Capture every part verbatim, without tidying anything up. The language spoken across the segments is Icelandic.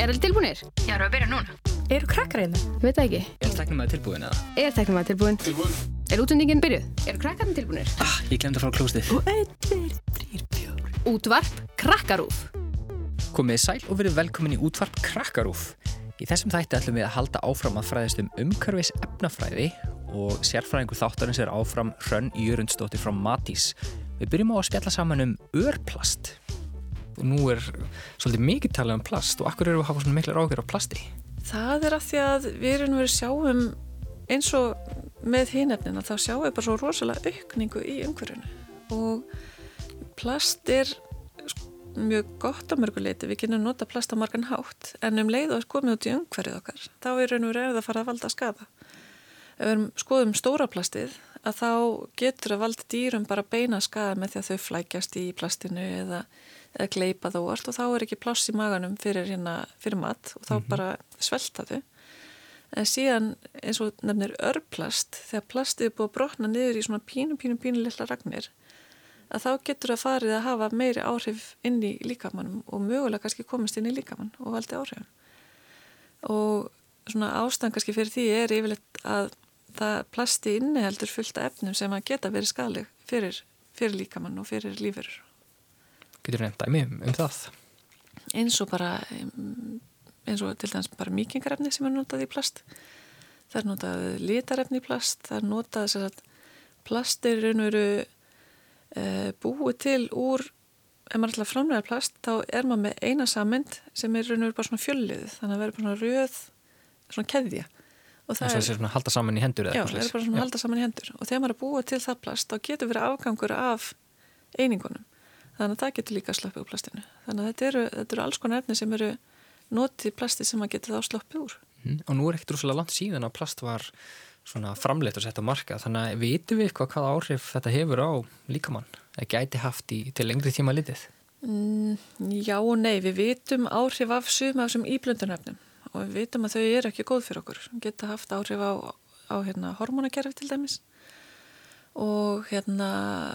Er allir tilbúinir? Já, erum við að byrja núna? Eru krakkar hérna? Ég veit það ekki. Er tæknimaður tilbúin eða? Er tæknimaður tilbúin? Tilbúin. Er útsendingin byrjuð? Eru krakkarnir tilbúinir? Ah, ég glemdi að fara á klóstið. Og einn, tveir, þrír, fjór. Útvarp Krakkarúf. Komið sæl og verið velkomin í útvarp Krakkarúf. Í þessum þætti ætlum við að halda áfram að fræðast um umhverfis efnafræði og sérfræðingur þáttarins er áfram Hrönn Jörundsdóttir frá Matís. Við byrjum á að spjalla saman um örplast. Og nú er svolítið mikið talað um plast og akkur eru að hafa svona miklar áhyggjur af plasti? Það er af því að við erum verið að sjáum eins og með hinefnina þá sjáum við bara svo rosalega aukningu í umhverfinu og plast er mjög gott á mörgu leyti, við getum nota plast á margan hátt en um leið og er komið út í umhverfið okkar þá er raun og verið að fara að valda skada. Ef við skoðum stóra plastið að þá getur að valda dýrum bara beina skada með því að þau flækjast í plastinu eða eða gleypa það óvart og þá er ekki pláss í maganum fyrir, hérna, fyrir mat og þá mm-hmm. bara svelta þau. En síðan eins og nefnir örplast, þegar plastið er búið að brotna niður í svona pínu, pínu, pínu litla ragnir, að þá getur það farið að hafa meiri áhrif inn í líkamanum og mögulega kannski komist inn í líkamann og valdi áhrifum. Og svona ástæðan kannski fyrir því er yfirleitt að það plasti inniheldur fullt af efnum sem að geta verið skaðleg fyrir, fyrir líkamann og fyrir lífverur. Getur þú nefnt dæmi um, um það? Eins og bara, eins og til dæmis bara mýkingarefni sem er notað í plast. Það er notað litarefni í plast, það er notað þess að plast er raun og veru e, búið til úr, ef maður ætlar að framlega plast, þá er maður með eina sameind sem er raun og veru bara svona fjölliðið, þannig að verður bara svona röð, svona keðja. Og það er svona halda saman í hendur? Já, það er bara svona já. halda saman í hendur. Og þegar maður er búið til það plast, þá getur verið afgangur af einingunum. Þannig að það getur líka sloppið úr plastinu. Þannig að þetta eru, þetta eru alls konar efni sem eru notið í plasti sem að geta þá sloppið úr. Mm, og nú er ekkert rosalega langt síðan að plast var svona framleitt og sett á markað. Þannig að vitum við eitthvað hvaða áhrif þetta hefur á líkamann? Það gæti haft í, til lengri tíma litið? Mm, já og nei. Við vitum áhrif af suma af þessum íblöndunarefnum og við vitum að þau eru ekki góð fyrir okkur. Geta haft áhrif á, á hérna, hormónakerfi til dæmis og hérna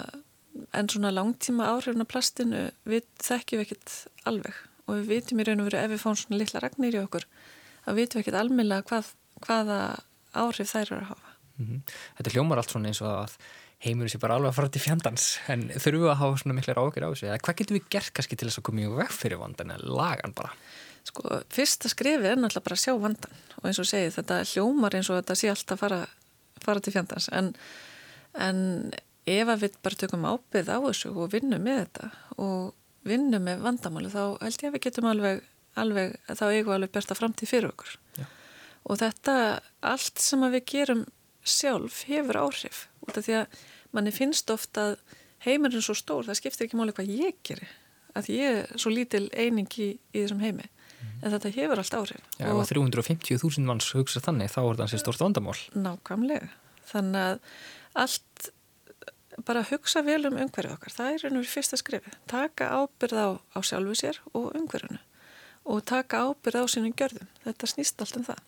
en svona langtíma áhrifna plastinu við þekkjum ekkert alveg og við vitum í raun og veru ef við fáum svona litla ragnir í okkur þá vitum við ekkert almennilega hvað, hvaða áhrif þær eru að hafa. Mm-hmm. Þetta hljómar allt svona eins og að heimurinn sé bara alveg að fara til fjandans en þurfum við að hafa svona miklar áhyggjur á þessu eða hvað getum við gert kannski til þess að koma í veg fyrir vandan eða lagan bara? Sko, fyrsta skrifið er náttúrulega bara að sjá vandan og eins og segið þetta hljómar eins og þetta sé alltaf að fara, fara til fjandans en, en ef að við bara tökum ábyrgð á þessu og vinnum með þetta og vinnum með vandamáli þá held ég að við getum alveg, alveg þá eigum við alveg besta framtíð fyrir okkur. Já. Og þetta allt sem að við gerum sjálf hefur áhrif út af því að manni finnst ofta að heimurinn er svo stór, það skiptir ekki máli hvað ég geri, að ég er svo lítil eining í, í þessum heimi mm. en þetta hefur allt áhrif. Já, og ef þrjú hundruð og fimmtíu þúsund manns hugsa þannig þá er það sér stórt vandamál. Nákvæmlega. Þannig að allt bara hugsa vel um umhverfið okkar. Það er einhverjum fyrsta skrifið. Taka ábyrgð á, á sjálfu sér og umhverfinu og taka ábyrgð á sínum gjörðum. Þetta snýst allt um það.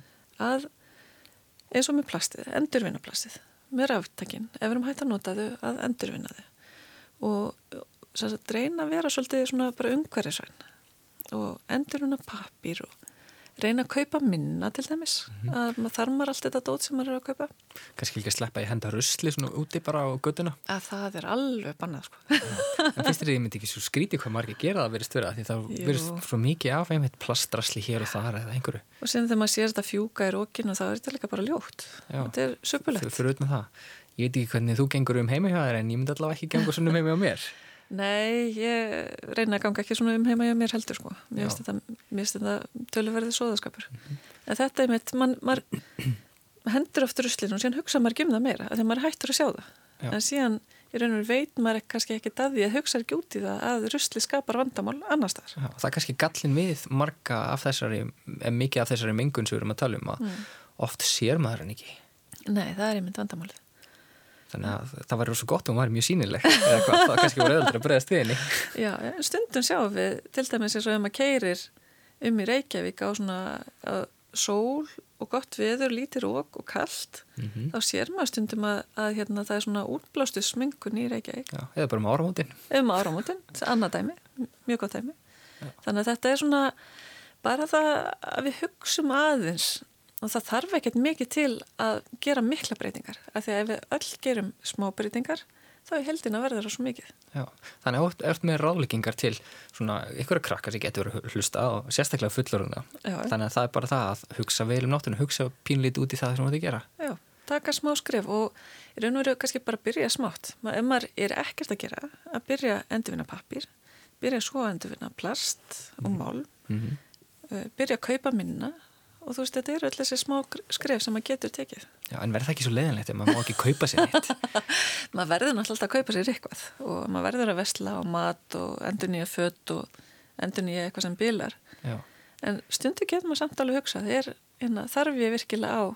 Að eins og með plastið, endurvinna plastið, með raftakinn, ef við erum hægt að nota þau, að endurvinna þau. Og þess að reyna að vera svolítið svona bara umhverfisvæn og endurvinna pappír og reyna að kaupa minna til dæmis mm-hmm. að maður þarmar allt þetta dót sem maður er að kaupa. Kannski ekki að sleppa í henda rusli svona úti bara á göttuna? Að það er alveg bannað sko. En finnst þér að ég myndi ekki svo skrítið hvað margir gera það verið störa því það verið svo mikið af einmitt plastrasli hér og þar eða einhverju. Og síðan þegar maður sér þetta fjúka í rókinu þá er þetta líka bara ljótt. Já. Þetta er söpulegt. Fyrir utan það. Ég veit ekki hvernig þú gengur um heima hjá þér en ég myndi allavega ekki gengur svona um heima hjá mér. Nei, ég reyna að ganga ekki svona um heima hjá mér heldur sko. Mér finnst þetta, þetta töluverðið sóðaskapur. Mm-hmm. En þetta er mitt, man, maður hendur oft ruslinu og síðan hugsa maður ekki um það meira, þegar maður hættur að sjá það. Já. En síðan, ég reynur veit maður kannski ekki að því að hugsa ekki út í það að rusli skapar vandamál annars þar. Já, það er kannski gallin við marga af þessari, mikið af þessari mengun sem við erum að tala um að mm. oft sér maður hann ekki. Nei, það er einmitt vandamálið. Þannig að það var svo gott og hún var mjög sýnileg eða hvað, það kannski voru öðvöldur að bregðast við henni. Já, stundum sjáum við til dæmis eins og ef maður keyrir um í Reykjavík á svona á sól og gott veður, lítið rók og kalt mm-hmm. þá sér maður stundum að, að hérna, það er svona útblástu smengun í Reykjavík. Já, eða bara um áramótin. Eða um áramótin, annað dæmi, mjög gott dæmi. Já. Þannig að þetta er svona Bara það að við hugsum aðeins og það þarf ekkert mikið til að gera mikla breytingar af því að ef við öll gerum smá breytingar þá er heldina verður það svo mikið. Já, þannig að þú ert með ráðleggingar til svona ykkur krakkar sem getur hlusta og sérstaklega fullorðina. Þannig að það er bara það að hugsa vel um náttúruna, hugsa pínlítið út í það sem þú ert að gera. Já, taka smá skref og í raun og veru kannski bara byrja smátt. Ef maður er ekkert að gera, að byrja endurvinna pappír, byrja svo að endurvinna plast og mál, mm-hmm. byrja að kaupa minna og þú veist, þetta eru öll þessi smá skref sem maður getur tekið. Já, en verður það ekki svo leiðanlegt ef maður má ekki kaupa sér neitt? Maður verður náttúrulega alltaf að kaupa sér eitthvað og maður verður að versla á mat og endurnýja föt og endurnýja eitthvað sem bilar. Já. En stundu getur maður samt alveg hugsað, er, hérna, þarf ég virkilega á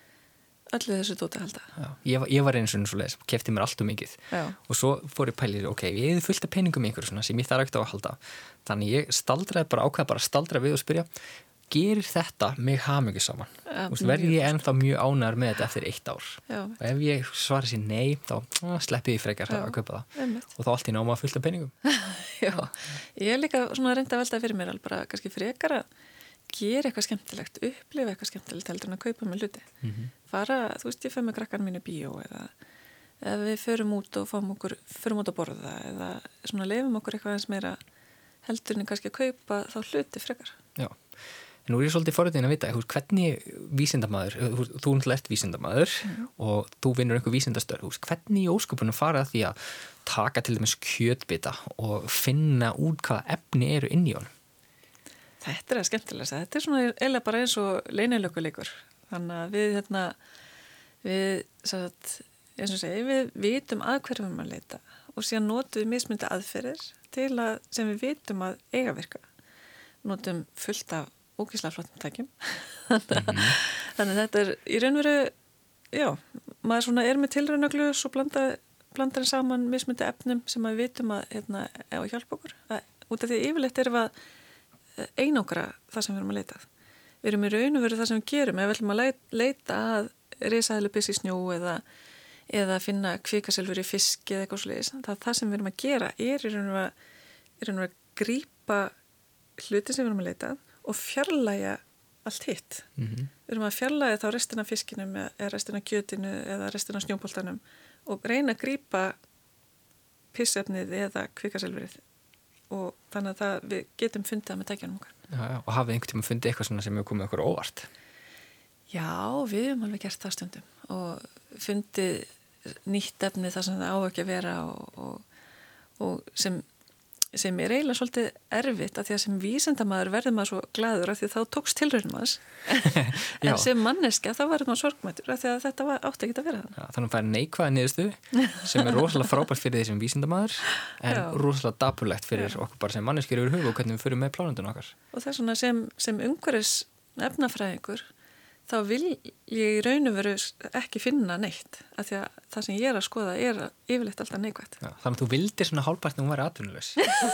öllu þessu dóti að halda. Já, ég, ég var eins og svo leiðis, kefti mér allt og mikið. Já. Og svo fór ég pælir, ok, ég hefði fullt af peningum í einhverju svona sem ég þarf ekkert á að halda. Þannig ég staldraði bara ákveða bara staldra við og spyrja, gerir þetta mig hamingju saman? Ja, verði ég ennþá mjög ánægður með þetta eftir eitt ár? Já. Og ef ég svari sér nei, þá sleppi ég frekar Já. Að kaupa það. Einmitt. Og þá allt í náma fullt af peningum. Já, ég er líka svona reynda að velta fyrir mér alveg bara kannski frekar að gera eitthvað skemmtilegt, upplifa eitthvað skemmtilegt heldur en að kaupa með hluti. Mm-hmm. Fara, þú veist, ég fyrir með krakkan mínu bíó eða ef við förum út og fáum okkur, förum út að borða eða svona leifum okkur eitthvað eins meira heldur en kannski að kaupa þá hluti frekar. Já. En nú er ég svolítið forriðin að vita, hvernig vísindamaður, þú náttúrulega ert vísindamaður mm. og þú vinnur einhver vísindastörf, hvernig í ósköpunum fara því að taka til dæmis kjötbita og finna út hvaða efni eru inn í honum? Þetta er að skemmtilegast, þetta er svona eiginlega bara eins og leynilökuleikur, þannig að við, hérna, við, sagt, eins og segi, við vitum að hverju við erum að leita og síðan notum við mismundi aðferðir til að, sem við vitum að eiga virka, notum fullt af ógeðslega flottum tækjum. mm-hmm. Þannig að þetta er í raun og veru, já, maður svona er með tilraunagljus og blanda, blandar saman mismundi efnum sem við vitum að hérna, á að hjálpa okkur. Að, út af því yfirleitt erum við að einangra það sem við erum að leita að. Við erum í raun og veru það sem við gerum ef við ætlum að leita að risaeðlubis í snjó eða, eða finna kvikasilfur í fiski eða eitthvað svoleiðis. Það, það sem við erum að gera er í raun og veru að, í raun og veru að grípa hluti sem við erum að leita að og fjarlægja allt hitt. Mm-hmm. Við erum að fjarlægja þá restina af fiskinum eða restina af kjötinu eða restina af snjóboltanum og reyna að grípa pissefnið eða kvikasilfrið og þannig að það, við getum fundið það með tækjanum okkar. Já, já, og hafið einhvern tíma fundið eitthvað svona sem hefur komið okkur óvart? Já, við hefum alveg gert það stundum og fundið nýtt efni þar sem það á ekki að vera og, og, og sem sem er eiginlega svolítið erfitt að því að sem vísindamaður verður maður svo glaður af því að þá tókst tilraunum maður en sem manneskja þá verður maður sorgmættur af því að þetta var, átti ekki að vera þannig. Já, þannig að það er neikvæða niðurstöðu sem er rosalega frábært fyrir því sem vísindamaður en Já. Rosalega dapurlegt fyrir Já. Okkur bara sem manneskjur yfir huga og hvernig við fyrir með plánundun okkar. Og það er svona sem, sem umhverfis efnafræðingur þá vil ég í raun og veru ekki finna neitt af því að það sem ég er að skoða er yfirleitt alltaf neikvætt. Já, þannig að þú vildir svona hálfbært að hún væri atvinnulaus.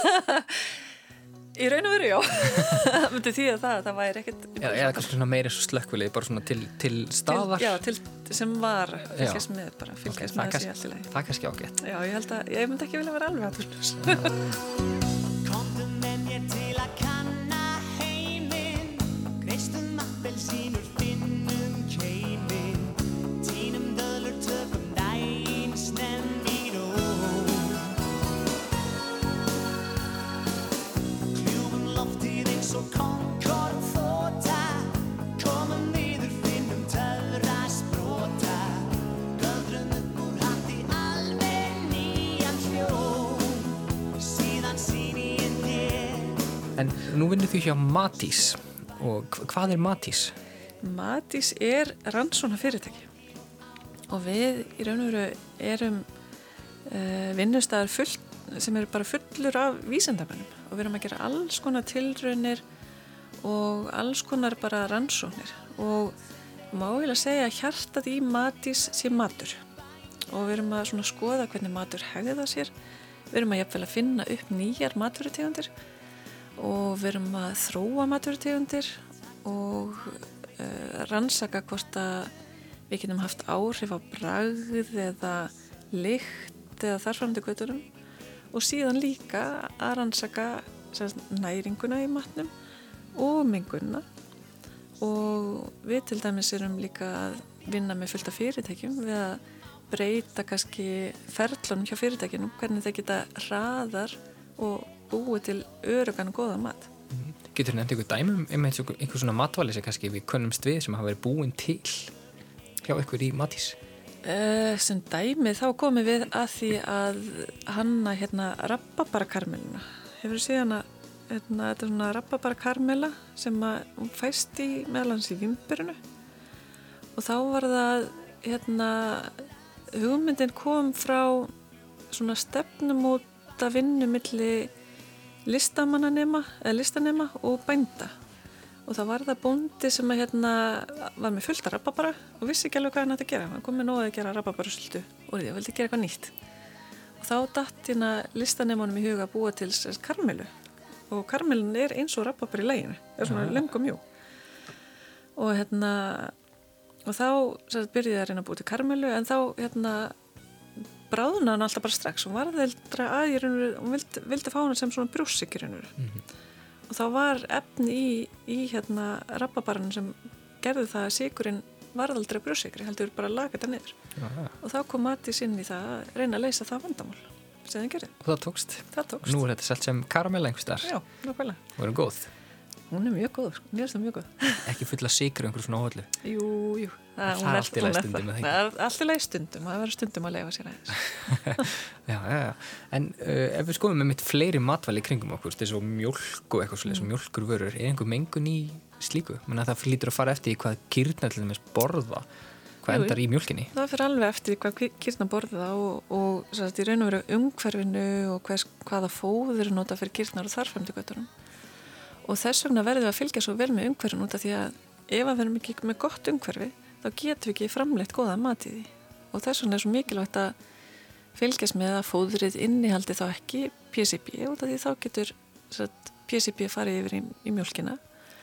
Í raun og veru, já. Það myndi því að það, það væri ekkert... Já, eða kannski svona meira eins og slökkvilið, bara svona til, til staðar. Til, já, til sem var fylgjast með bara, fylgjast okay, með þessi allt í lagi. Það er kannski ágætt. Já, ég held að, ég myndi ekki vilja vera alveg atvinnulaus. Komdu með mér til að kanna heiminn, kreistum appelsínur. En nú vinnur þú hjá Matís og hvað er Matís? Matís er rannsóknar fyrirtæki og við í raun og veru erum uh, vinnustæðar full, sem eru bara fullur af vísindamönnum og við erum að gera alls konar tilraunir og alls konar bara rannsóknir og má eiginlega segja að hjartað í Matís sé matur og við erum að svona skoða hvernig matur hegða sér, við erum að jafnvel að finna upp nýjar matvörutegundir og við erum að þróa matvörutegundir og uh, rannsaka hvort að við getum haft áhrif á bragð eða lykt eða þarframdi göttunum og síðan líka að rannsaka næringuna í matnum og mengunna og við til dæmis erum líka að vinna með fullt af fyrirtækjum við að breyta kannski ferlunum hjá fyrirtækjunum, hvernig þeir geta hraðar og búið til öruggan og góða mat. Getur þú nefnt einhver dæmi um einhver, einhver svona matvæli sem kannski við könnumst við sem hafa verið búin til hjá ykkur í Matís? Uh, sem dæmi þá komum við að því að hanna hérna rabarbarakarmeluna. Hefur þú séð hana, hérna, þetta er svona rabarbarakarmela sem að hún fæst í meðlans í Vimberinu og þá var það hérna, hugmyndin kom frá svona stefnumóta vinnu milli listamannanema eða listanema og bænda og það var það bóndi sem að hérna var með fullt af rabarbara og vissi ekki alveg hvað hann ætti að gera hann kom með nóg að gera rabarbarasöldu og því að vildi gera eitthvað nýtt og þá datt hérna listanemanum í huga að búa til karmelu og karmelun er eins og rabarbar í læginu er svona löng og mjú og hérna og þá sér, byrjaði að reyna að búa til karmelu en þá hérna bráðuna hann alltaf bara strax og var þeildra að ég raunur og vildi, vildi fá hann sem svona brjóssykur mm-hmm. og þá var efni í, í hérna rabarbaranum sem gerði það að sykurinn varð aldrei brjóssykri heldur bara að laga þetta niður Aha. og þá kom Matís inn í það að reyna að leysa það vandamál sem það gerði. Og það tókst? Það tókst. Nú er þetta selt sem karamella einhvers þar? Já, nákvæmlega. Og er hún góð? Hún er mjög góð, mér finnst það mjög góð. Ekki fulla sykri einhver svona óhullu? Jú, jú. Það, það er allt í lagi stundum með það. Það er allt í lagi stundum, það verður stundum að leyfa sér aðeins. já, já, já. En uh, ef við skoðum með mitt fleiri matvæli kringum okkur, þess að mjólk og eitthvað svolítið, mm. mjólkurvörur, er einhver mengun í slíku? Menn að það lítur að fara eftir hvað kýrnar til þess borða, hvað endar í mjólkinni? Það fyrir alveg eftir hvað kýrnar borða og, og sagt, í raun og veru umhverfinu og hvers, hvaða fóður nota fyrir kýrnar og þarfæmdi göttunum. Og þess vegna verðum við að fylgja svo vel með umhverfinu út af því að ef við erum ekki með gott umhverfi þá getum við ekki framleitt góða mat í því og þess vegna er svo mikilvægt að fylgjast með að fóðrið innihaldi þá ekki P C B út af því þá getur sagt, P C B farið yfir í, í mjólkina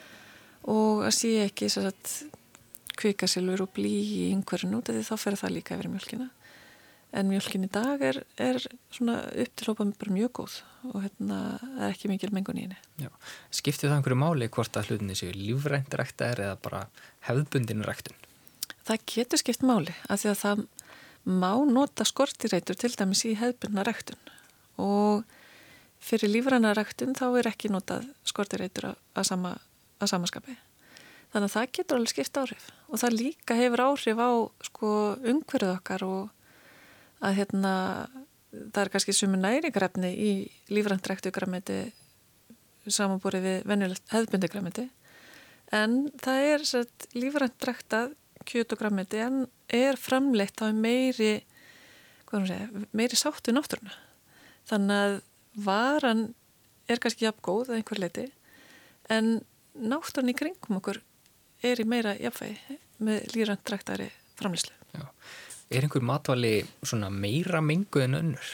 og að sé ekki sagt, kvikasilfur og blý í umhverfinu út af því þá fer það líka yfir í mjólkina en mjólkin í dag er, er svona upp til hópa bara mjög góð og hérna er ekki mikil mengun í henni. Já. Skiptir það einhverju máli hvort að hlutinni séu lífrænt ræktaðir eða bara hefðbundin ræktun? Það getur skipt máli af því að það má nota skortireitur til dæmis í hefðbundna ræktun og fyrir lífræna ræktun þá er ekki notað skortireitur að, að, sama, að samaskapi. Þannig að það getur alveg skipt áhrif og það líka hefur áhrif á sko, umhverfið okkar og að hérna, það er kannski sumir næringarefni í lífrænt ræktu grænmeti samanborið við venjulegt hefðbundi grænmeti en það er satt, lífrænt ræktað kjöt og grænmeti en er framleitt á meiri hvað segja, meiri sátt við náttúruna þannig að varan er kannski jafn góð að einhver leiti en náttúrun í kringum okkur er í meira jafnvægi með lífrænt ræktari framleiðslu. Já. Er einhver matvæli svona meira menguð en önnur?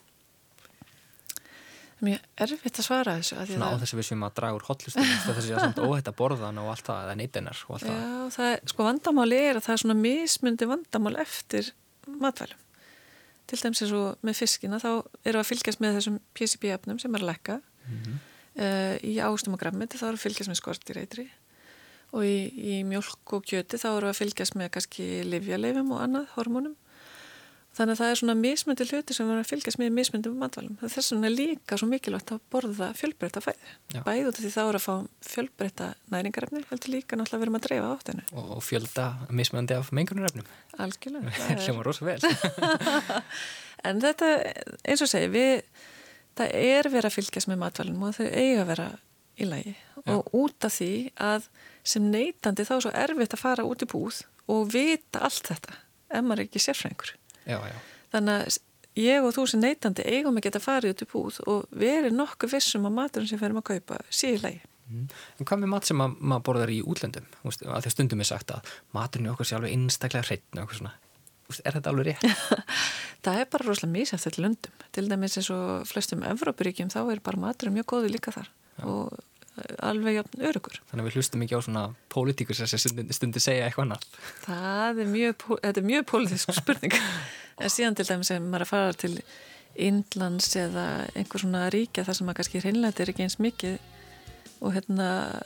Mjög erfitt að svara þessu. Að svona á þessu við sem að draga úr hotlustum þessi að samt óhætt að borða hana og allt það eða neytinnar og allt það. Já, það er, sko vandamáli er að það er svona mismundi vandamál eftir matvælum. Til dæmis eins og með fiskina þá eru að fylgjast með þessum P C B-efnum sem er að lekka. Mm-hmm. uh, í ávöxtum og grænmeti þá eru að fylgjast með skortireitri og í, í mjólk og kjöti þá eru að fylgjast með kannski lyfjaleifum og annað, hormónum. Þannig að það er svona mismundi hluti sem verður að fylgjast með mismundi matvælum. Þess vegna er líka svo mikilvægt að borða fjölbreytta fæði. Bæði út af því þá eru að fá fjölbreytta næringarefni, heldur líka náttúrulega verðum að dreifa áttinu. Og fjölda mismundi af mengunarefnum. Algjörlega. Það hljómar rosa vel. En þetta, eins og segi, við, það er verið að fylgjast með matvælum og þau eiga að vera í lagi. Já. Og út af því að sem neytandi þá er svo erfitt að fara út í búð og vita allt þetta, ef maður er ekki sérfræðingur. Já, já. Þannig að ég og þú sem neytandi eigum að geta farið út í búð og verið nokkuð vissum að maturinn sem við erum að kaupa sé í lagi. Mm. En hvað með mat sem að, maður borðar í útlöndum? Úst, að því stundum er sagt að maturinn í okkur sé alveg einstaklega hreinn og eitthvað svona. Úst, er þetta alveg rétt? Það er bara rosalega misjafnt til löndum. Til dæmis eins og flestum Evrópuríkjum þá er bara maturinn mjög góður líka þar. Já. Og alveg jafn örugur. Þannig að við hlustum ekki á svona pólitíkur sem stundi, stundi segja eitthvað annað. Það er mjög, þetta er mjög pólitísk spurning. En síðan til dæmis sem maður að fara til Indlands eða einhver svona ríkja þar sem maður kannski hreinlega er ekki eins mikið og hérna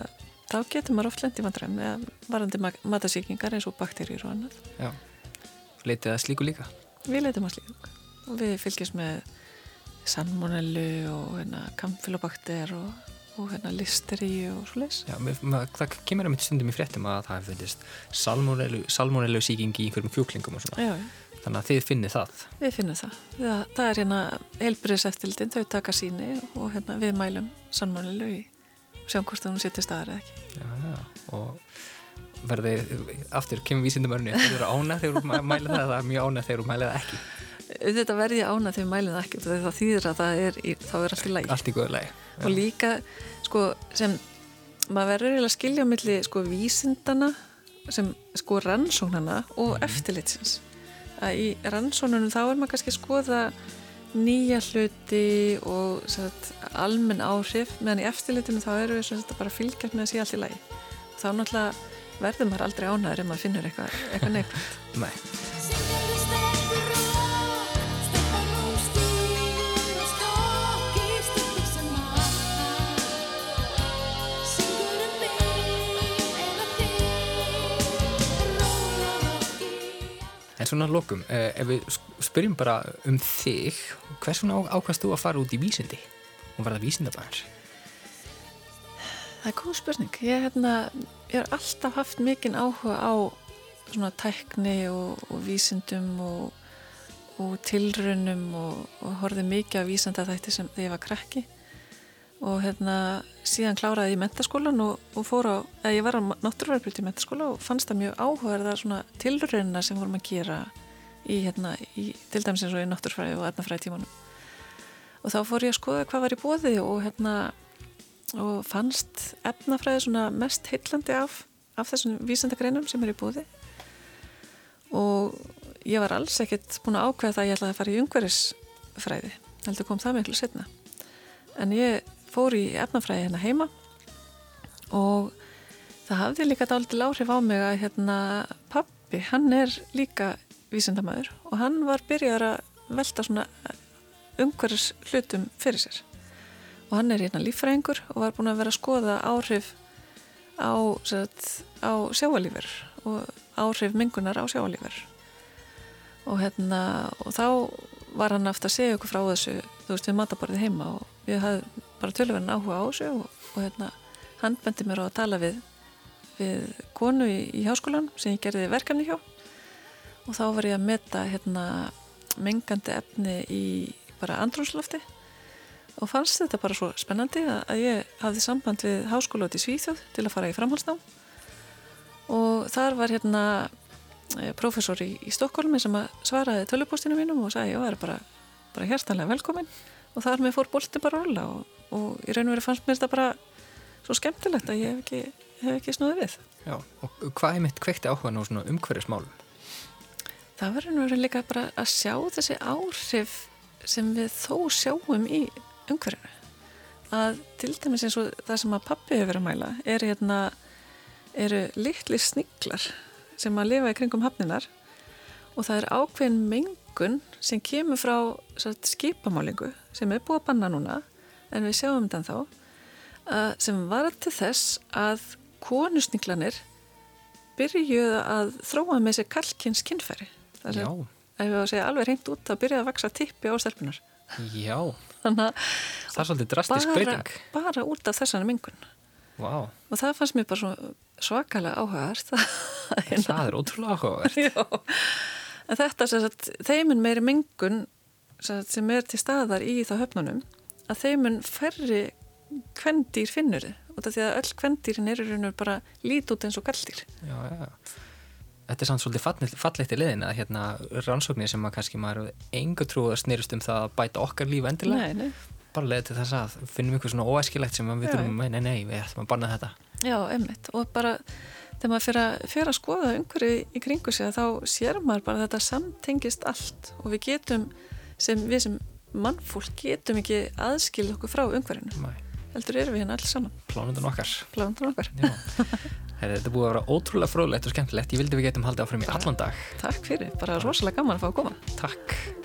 þá getur maður oft lent í vandræðum eða varandi matasýkingar eins og bakteríur og annað. Já, leitið að slíku líka? Við leitum að slíku og við fylgjumst með salmonellu og hérna, kampylobakter og, og hérna, listeríu og svo leys. Já, með, með, það kemur að mitt stundum í fréttum að það hefur fundist salmonellu, salmonellu sýking í einhverjum kjúklingum og svona. Já, já. Þannig að þið finnið það? Við finnum það. Það, það er hérna heilbrigðiseftirlitin, þau taka sýni og hérna, við mælum salmonellu í sjáum hvort það hún setja staðar eða ekki. Já, já, og verði, aftur, kemur vísindamörni, þeir eru ánægð þegar þú mælið það, það er mjög ánægð þegar þú mælið það ekki. Þetta verði ánægð þegar við mælum það ekki, það þýðir að það er, í, þá er allt í lagi. Allt í góðu lagi. Já. Og líka, sko, sem maður verður eiginlega að skilja á milli, sko, vísindana, sem, sko, rannsóknana og mm. eftirlitsins. Að í rannsóknunum þá er maður kannski að skoða nýja hluti og sagt, almenn áhrif, meðan í eftirlitinu þá eru við sagt, bara fylgjast með að sé allt í lagi. Þá náttúrulega verður maður aldrei ánæður ef maður finnur eitthvað, eitthvað neikvægt. Nei. En svona að lokum, eh, ef við spyrjum bara um þig, hvers vegna ákvaðst þú að fara út í vísindi og verða vísindabæður? Það er góð spurning. Ég, hérna, ég har alltaf haft mikinn áhuga á svona tækni og, og vísindum og, og tilraunum og, og horfði mikið á vísindaþætti sem þegar ég var krakki. Og hérna, síðan kláraði ég menntaskólan og, og fór á, eða ég var á náttúruverðarbraut í menntaskóla og fannst það mjög áhugaverðar svona tilraunina sem vorum að gera í, hérna, í, til dæmis eins og í náttúrufræði og efnafræði tímanum. Og þá fór ég að skoða hvað var í boði og, hérna, og fannst efnafræði svona mest heillandi af, af þessum vísindagreinum sem er í boði. Og ég var alls ekkert búin að ákveða það að ég ætlaði að fara í umhverfisfræði, heldur kom það miklu seinna. En ég fór í efnafræði hérna heima og það hafði líka dálítil áhrif á mig að hérna pabbi, hann er líka vísindamaður og hann var byrjaður að velta svona umhverfis hlutum fyrir sér. Og hann er hérna líffræðingur og var búin að vera að skoða áhrif á, sagt, á sjávarlífur og áhrif mengunar á sjávarlífur. Og hérna, og þá var hann aftur að segja okkur frá þessu, þú veist, við mataborðið heima og við hafðum bara töluverðin áhuga á þessu og, og hérna, hann bendi mér á að tala við, við konu í, í háskólan sem ég gerði verkefni hjá og þá var ég að meta hérna, mengandi efni í bara andrúmslofti og fannst þetta bara svo spennandi að, að ég hafði samband við háskóla út í Svíþjóð til að fara í framhaldsnám og þar var hérna prófessor í, í Stokkólmi sem að svaraði tölvupóstinu mínum og sagði ég var bara, bara hjartanlega velkomin og þar með fór bolti bara róla og, og í raun og veru fannst mér þetta bara svo skemmtilegt að ég hef ekki, hef ekki snúið við. Já, og hvað er mitt kveikti áhuga nú svona umhverfismálum? Það var raun og veru líka bara að sjá þessi áhrif sem við þó sjáum í umhverfinu. Að til dæmis eins og það sem að pabbi hefur verið að mæla er hérna, eru litli sniglar sem að lifa í kringum hafninar og það er ákveðin mengun sem kemur frá sagt, skipamálingu sem er búið að banna núna en við sjáum þetta þá að, sem var til þess að konusniglanir byrjuðu að þróa með sér kallkyns kynfæri. Það er að, ef við að segja alveg hreint út þá byrjuðu að vaksa tippi á stelpunar. Já, þannig að það er svolítið drastisk breyting. Bara út af þessari mengun. Wow. Og það fannst mér bara svo svakalega áhugavert. Það er ótrúlega áhugavert. Já, en þetta sem sagt, þeimun meiri mengun sagt, sem er til staðar í þá höfnunum, að þeimun færri kvendýr finnur þið, út af því að öll kvendýrin eru bara lít út eins og galldýr. Já, já. Þetta er samt svolítið fallegt í leiðin að hérna rannsóknir sem að kannski maður engu trú að snýrust um það að bæta okkar líf endilega. Nei, nei. Bara leiði til þess að finnum ykkur svona óæskilegt sem við þurfum, nei, nei, nei, við ætlum að banna þetta. Já, einmitt. Og bara þegar maður fyrir að, fyrir að skoða umhverfið í kringu sig þá sér maður bara að þetta samtengist allt og við getum, sem við sem mannfólk getum ekki aðskilja okkur frá umhverfinu. Nei. Heldur erum við hérna alls saman. Plánundan okkar. Plánundan okkar. Já. Heri, þetta búið að vera ótrúlega fróðlegt og skemmtilegt. Ég vildi við getum haldið áfram í allan dag. Takk fyrir, bara rosalega gaman að fá að koma. Takk.